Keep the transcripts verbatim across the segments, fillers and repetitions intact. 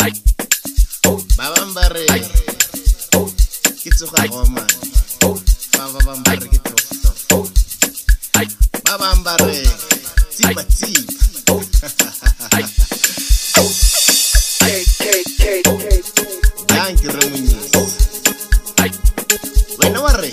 Babambare ke tsoga goma fa babambare ke tof babambare tsipa tsipa yang ke re monyisi wena wa re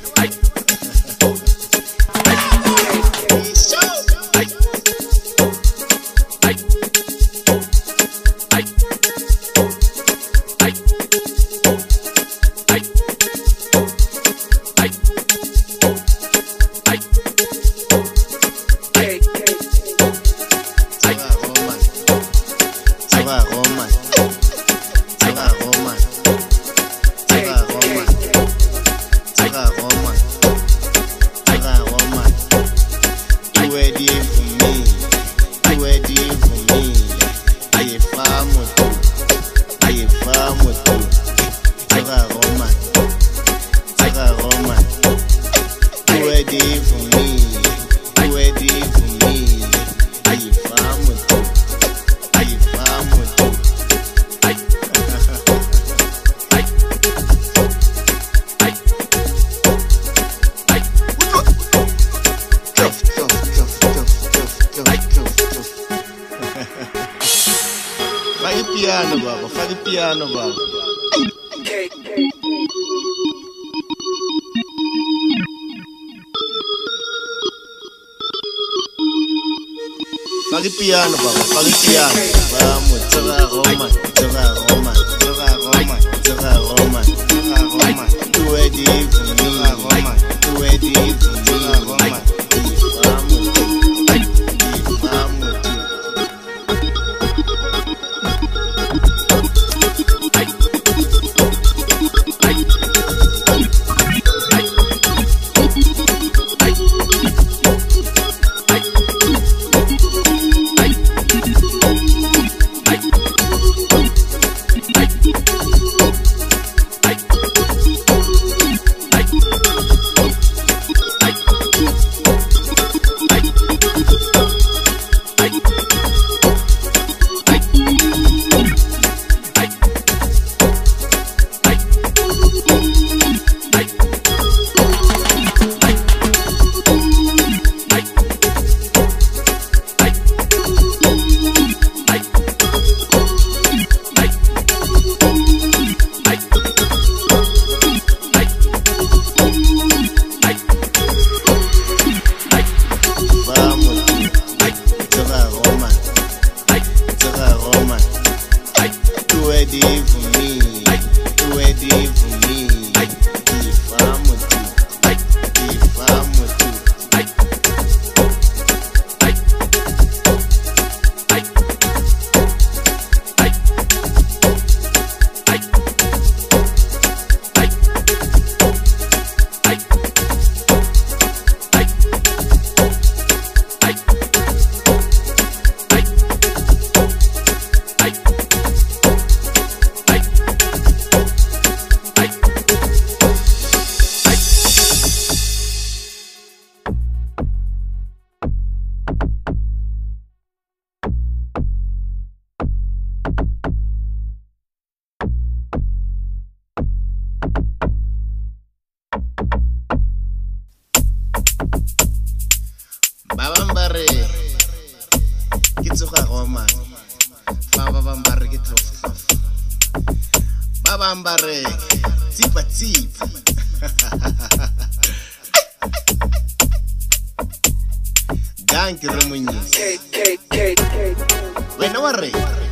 piano baba, fai piano baba. Fai piano baba, fai piano. Vamos, toca Roma, toca Roma, toca Roma, toca Roma, toca Roma. Tu é divo, toca Roma, tu é divo, toca Roma. Vamos, vamos. Babambare ke tsoga Roma fa babambare ke tof tof babambare tsipa tsipa yang ke re monyisi wena wa re